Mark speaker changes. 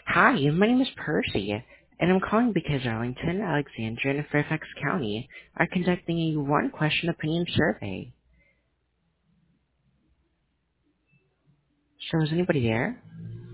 Speaker 1: Hi, my name is Percy, and I'm calling because Arlington, Alexandria, and Fairfax County are conducting a one-question opinion survey. So is anybody there?